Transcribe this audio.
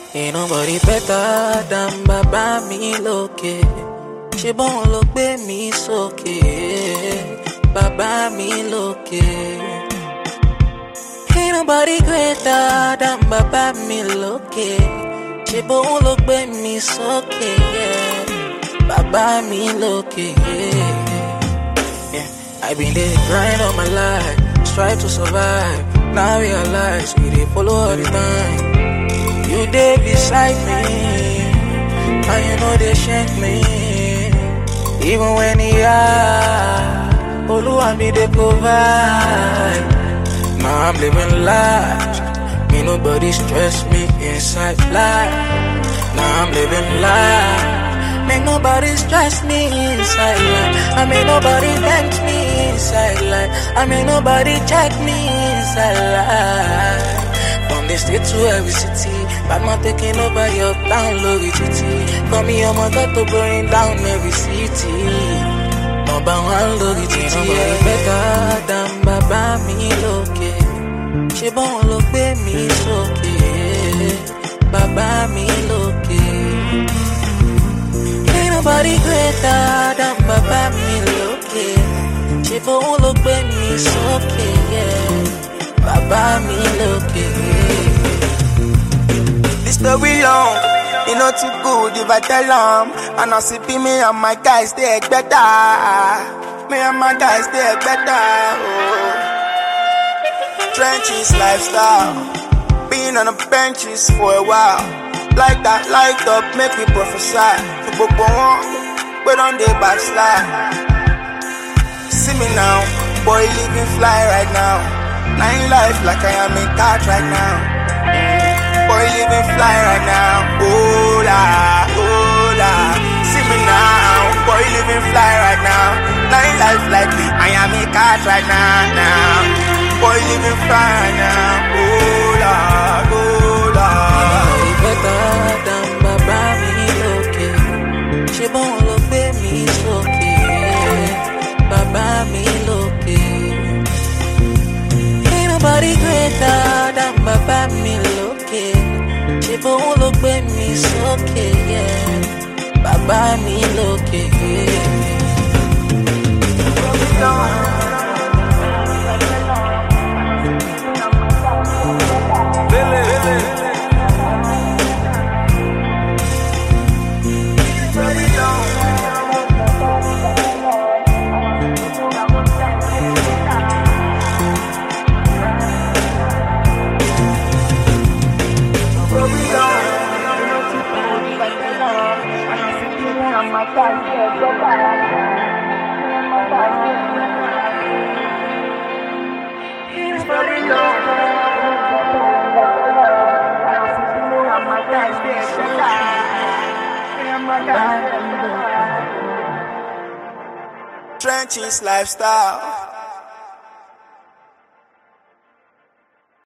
Ain't nobody better than Baba mi lókè. Ṣé bọ́n ló gbé mi sókè? Baba mi lókè. Ain't nobody greater than Baba mi lókè. Ṣé bọ́n ló gbé mi sókè? Baba mi lókè. I been there grind all my life, strive to survive. Now I realize we dey follow all the time. You dey beside me, and you know they shake me. Even when he high, Oluwa me dey provide. Now I'm living life, me nobody stress me inside life. Now I'm living life, make nobody stress me inside life. I make nobody tempt me inside life. I make nobody check me inside life. From the state to every city, bad man taking over your town, Lori GT. Call me your mother to burn down every city. Number one, Lori GT. Nobody better than Baba mi lókè. Ṣé bọ́n ló gbé mi sókè? Baba mi lókè. Ain't nobody greater than Baba mi lókè. Ṣé bọ́n ló gbé mi sókè? Baba mi lókè. This story long, it not too good if I tell them. And I see me and my guys, they better. Me and my guys, they better. Oh. Trenches lifestyle, been on the benches for a while. Like that, light up, make me prophesy. To Bobo one, but on the backslide. See me now, boy living fly right now. Nine life like I am in touch right now. Boy living fly right now. Hola, hola. See me now, boy living fly right now. Nine life like me, I am in touch right now. Boy living fly right now. Hola, hola. Nobody better than Baba mi lókè. Ṣé bọ́n ló gbé mi sókè? Baba mi lókè. Ain't nobody greater than Baba mi lókè. Ṣé bọ́n ló gbé mi sókè? Baba mi lókè. Trenches lifestyle.